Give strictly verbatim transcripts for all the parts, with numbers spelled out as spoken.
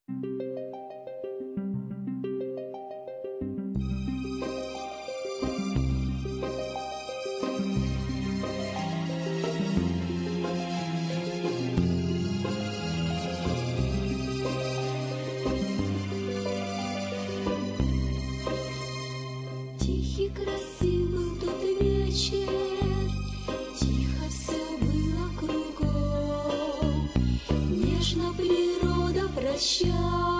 Тихий, красив был тот вечер, тихо все было кругом. Нежно природа прощалась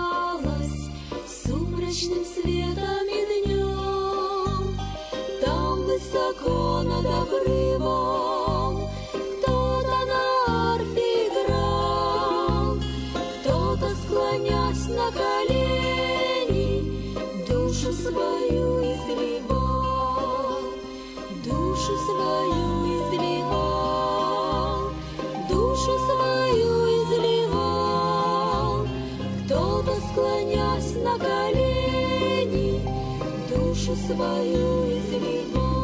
с сумрачным светом и днем. Там высоко над обрывом кто-то на арфе играл, кто-то, склонясь на колени, душу свою изливал, душу свою изливал, душу свою изливал. Кто-то, склонясь на колени, душу свою изливал.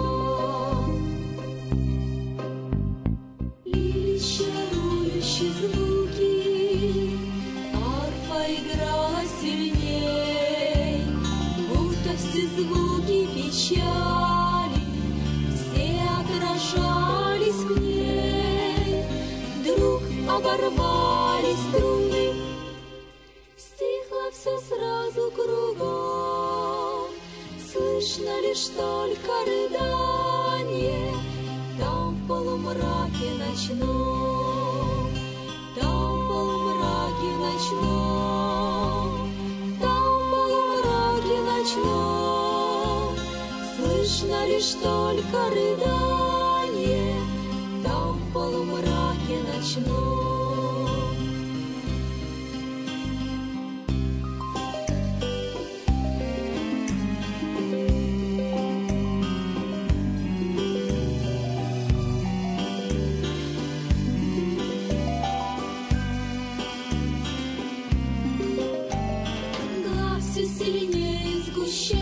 Лились чарующие звуки, арфа играла сильней, будто все звуки печали, все отражались в ней. Вдруг оборвались струны, стихло все сразу кругом. Слышно лишь только рыдание там в полумраке ночном, там в полумраке ночном, там в полумраке ночном. Слышно лишь только рыдание там в полумраке ночном. Все сильнее сгущалась,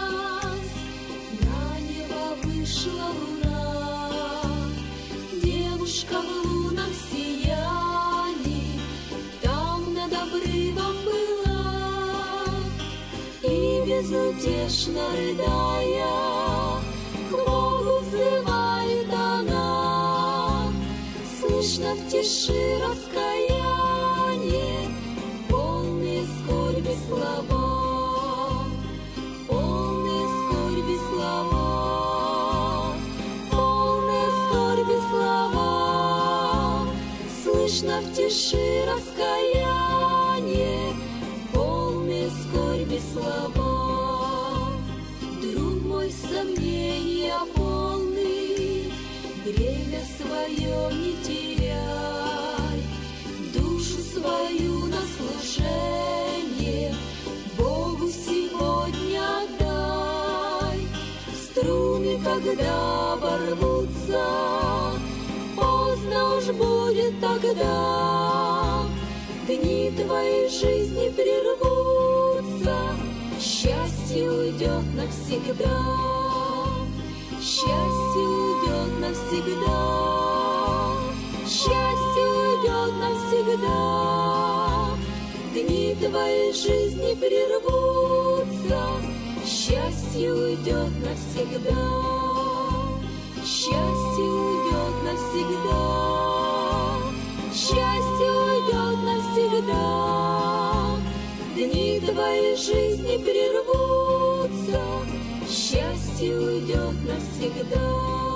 на небо вышла луна. Девушка в лунном сиянии там над обрывом была, и безутешно рыдая к Богу взывает она. Слышно в тиши раскаяние, полные скорби слова, полные скорби слова, полные скорби слова. Слышно в тиши раскаяние, полные скорби слова. Друг мой, сомнения полный, время свое не теряй, душу свою на служение Богу сегодня отдай. Струны, когда оборвутся, поздно уж будет тогда. Дни твоей жизни прервутся, счастье уйдет навсегда, счастье уйдет навсегда, счастье уйдет навсегда. Дни твоей жизни прервутся, счастье уйдет навсегда, счастье уйдет навсегда, счастье уйдет навсегда. Дни твоей жизни прервутся, счастье уйдет навсегда.